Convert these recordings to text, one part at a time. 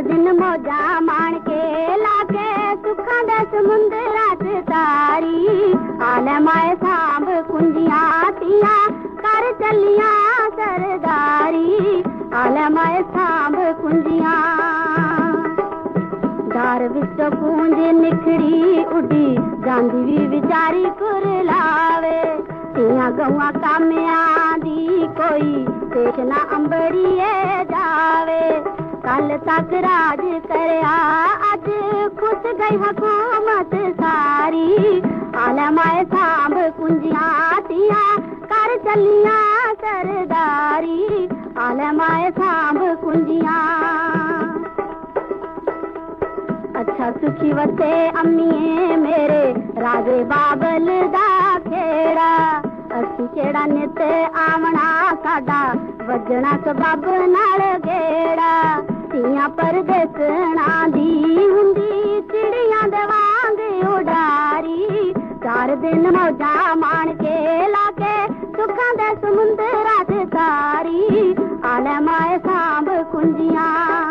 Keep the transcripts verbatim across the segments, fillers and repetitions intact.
दिन मौजा मान के लाके सुखा दे समुंदरा च तारी आले माए सांभ कुंजियां तियां कर चलियां सरदारी आले माए सांभ कुंजियां दार विचों पूंज निखड़ी उडी जांदी भी विचारी कुरलावे तियां गौआ कामियां दी कोई पेश ना अंबड़िए जावे कल तक राज करया अज खुश गई हुकूमत सारी आले माए सांभ कुंजियां तियां कर चलियां सरदारी आले माए सांभ कुंजियां अच्छा सुखी वसे अम्मीए मेरे राजे बाबल दा खेड़ा असी केड़ा नित आवना साडा वजना सबब नाल गेड़ा तियां परदेसना दी हुंदी चिड़ियां दे वांग उडारी चार दिन मौजा मान के लाके सुखां दे समुंदरा च तारी आले माए सांभ कुंजियां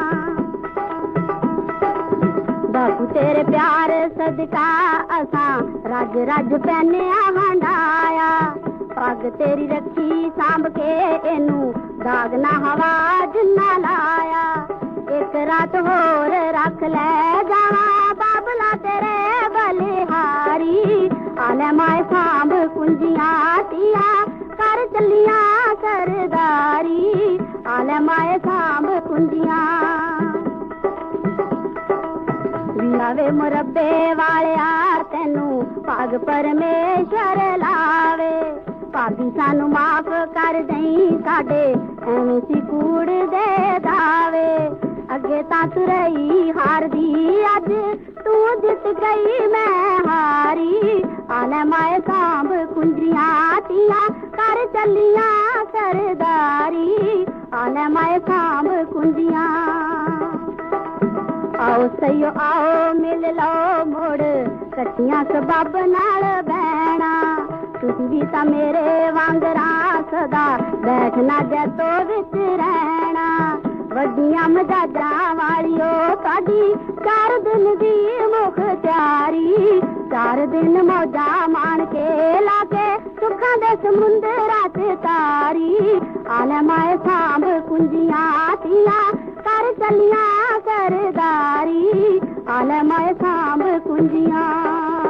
बापू तेरे प्यार सदका असा रज रज पैनिया हंडाया पग तेरी रखी सांभ के एनू दाग ना हवा जिन्ना लाया एक रात होर रख ले जावा बाबला तेरे बलिहारी आले माए सांभ कुंजियां तिया कर चलियां सरदारी आले माए सांभ कुंजियां लावे मुरब्बे वालिया तेनू पग परमेश्वर लावे भाभी सानू माफ कर दई साडे एवें सी कूड़ दे दावे अगे तां तू रही हार दी अज तू जित गई मैं हारी आले माए सांभ कुंजियां तियां कर चलियां सरदारी आले माए सांभ कुंजियां आओ सही आओ मिल लो मुड़ कट्टियां सबब नाल बहना तुसी भी तां मेरे वांगरा सदा बैठना जैतो विच रहना वड्डियां मजाजा वालियो साडी चार दिन दी मुख्तियारी चार दिन मौजा मान के लाके सुखां दे समुंदरा च तारी आले माए सांभ कुंजियां तियां कर चलियां सरदारी आले माए सांभ कुंजियां।